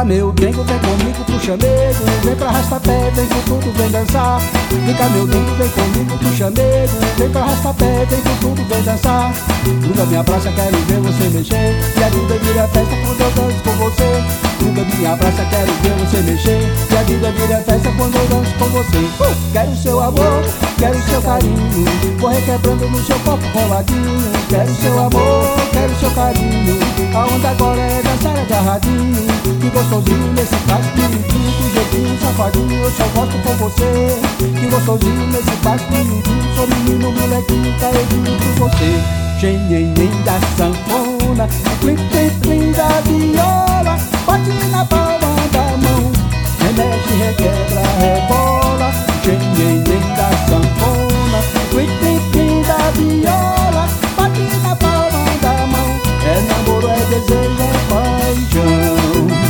cá meu dengo, vem comigo pro chamego. Vem pra arrasta-pé, vem com tudo, vem dançar. Vem cá meu dengo, vem comigo pro chamego. Vem pra arrasta-pé, vem com tudo, vem dançar. Nunca me abraça, quero ver você mexer. E a vida vira festa quando eu danço com você. Nunca me abraça, quero ver você mexer. E a vida vira festa quando eu danço com você. Quero seu amor, quero seu carinho. Vou requebrando no seu corpo coladinho. Quero seu amor, quero seu carinho. A onda agora é dançar agarradinho. Que gostosinho nesse passo direitinho. Que jeitinho safadinho, eu só gosto com você. Que gostosinho nesse passo direitinho. Sou menino, molequinho, caidinho por você. Xenhenhen da sanfona, plim plim plim da viola. Bate na palma da mão, remexe, requebra, rebola. Xenhenhen da sanfona, plim plim plim da viola. Bate na palma da mão, é namoro, é desejo, é paixão.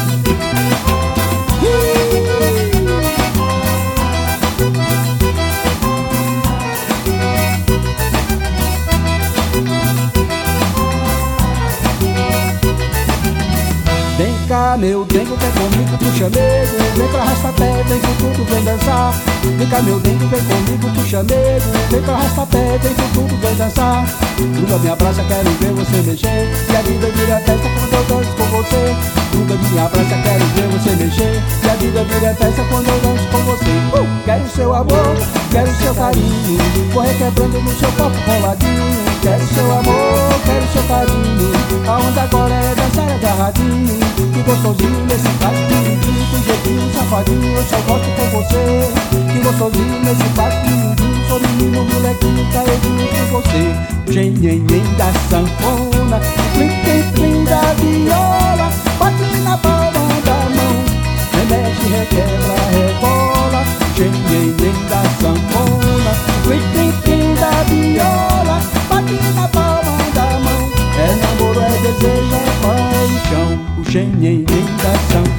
Vem cá meu dengo, vem comigo pro chamego. Vem pra arrasta-pé, vem com tudo, vem dançar. Vem cá meu dengo, vem comigo pro chamego. Vem pra arrasta-pé, vem com tudo, vem dançar. Nunca me abraça, quero ver você mexer. E a vida vira festa quando eu danço com você. Nunca me abraça, quero ver você mexer. E a vida vira festa quando eu danço com você. Quero seu amor, quero seu carinho. Vou requebrando no seu corpo coladinho. Quero seu amor, quero seu carinho. A onda agora é dançar agarradinho. Que gostosinho nesse passo direitinho. Que jeitinho safadinho, eu só gosto com você. Que gostosinho nesse passo direitinho. Sou menino, molequinho, caidinho por você. Xenhenhen da sanfona, plim plim plim da viola. Bate na palma da mão, remexe, requebra, rebola. Xenhenhen da sanfona, plim plim plim da viola. Bate na palma da mão, é namoro, é desejo, é paixão. O xenhenhen da sanfona.